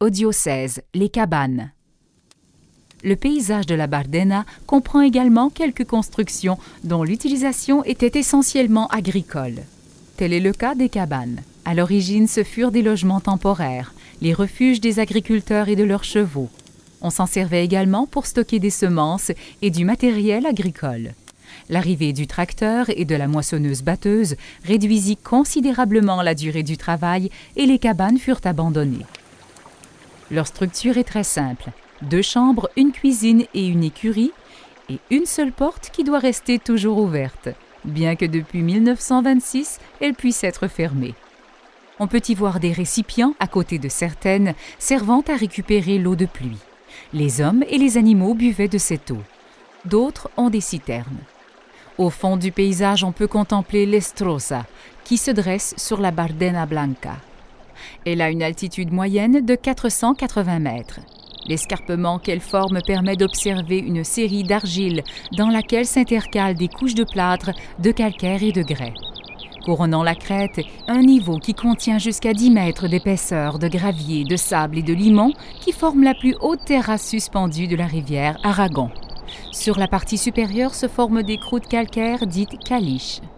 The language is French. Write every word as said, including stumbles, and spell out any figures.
au diocèse, les cabanes. Le paysage de la Bardena comprend également quelques constructions dont l'utilisation était essentiellement agricole. Tel est le cas des cabanes. À l'origine, ce furent des logements temporaires, les refuges des agriculteurs et de leurs chevaux. On s'en servait également pour stocker des semences et du matériel agricole. L'arrivée du tracteur et de la moissonneuse-batteuse réduisit considérablement la durée du travail et les cabanes furent abandonnées. Leur structure est très simple. Deux chambres, une cuisine et une écurie, et une seule porte qui doit rester toujours ouverte, bien que depuis mille neuf cent vingt-six, elle puisse être fermée. On peut y voir des récipients à côté de certaines, servant à récupérer l'eau de pluie. Les hommes et les animaux buvaient de cette eau. D'autres ont des citernes. Au fond du paysage, on peut contempler l'Estrosa, qui se dresse sur la Bardena Blanca. Elle a une altitude moyenne de quatre cent quatre-vingts mètres. L'escarpement qu'elle forme permet d'observer une série d'argiles dans laquelle s'intercalent des couches de plâtre, de calcaire et de grès. Couronnant la crête, un niveau qui contient jusqu'à dix mètres d'épaisseur de gravier, de sable et de limon qui forme la plus haute terrasse suspendue de la rivière Aragon. Sur la partie supérieure se forment des croûtes calcaires dites caliches.